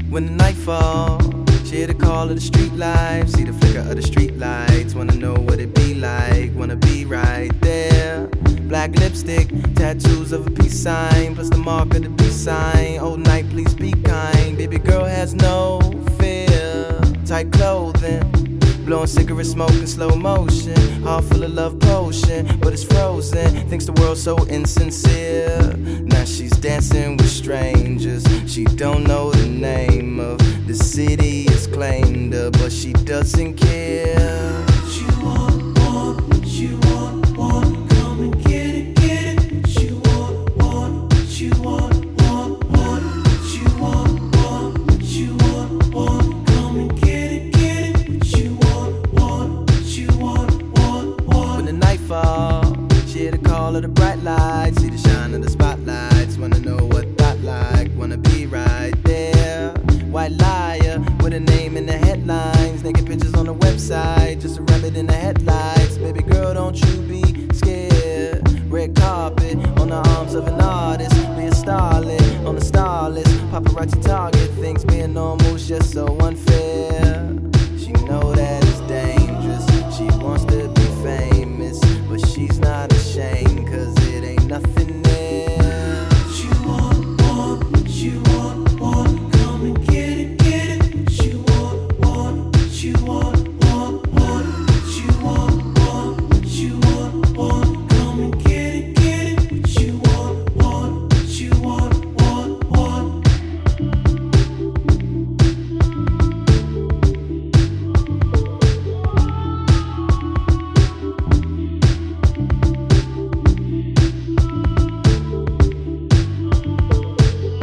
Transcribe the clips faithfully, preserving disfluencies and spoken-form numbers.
When the night falls, she hear the call of the street lights, see the flicker of the street lights, wanna know what it be like, wanna be right there. Black lipstick, tattoos of a peace sign, plus the mark of the peace sign. Old night, please be kind. Baby girl has no fear. Tight clothing, blowing cigarette smoke in slow motion. Heart full of love potion, but it's frozen. Thinks the world's so insincere. Now she's dancing with strangers. She don't know the name of the city has claimed her, but she doesn't care. What you want, want, what you want, want. Come and get it, get it. What you want, want, what you want, want, want. What you want, want, what you want, want. Come and get it, get it. What you want, want, what you want, want, want. When the night falls, she hear the call of the bright lights, see the shine of the spotlights, wanna know what that like, wanna be right there. White liar with a name in the headlines, naked pictures on the website, just a rabbit in the headlights. Baby girl, don't you be scared. Red carpet on the arms of an artist, be a starlet on the star list. Paparazzi target thinks being normal's just so unfair. She know that it's dangerous, she wants to be famous, but she's not ashamed, cause it ain't nothing there. What you want, want, what you want, want. Come and get it, get it. What you want, want, what you want, want, want. What you want, want, what you want, want. Come and get it, get it. What you want, want, what you want, want, want.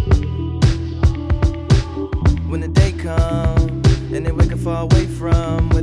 When the day comes and then we can far away from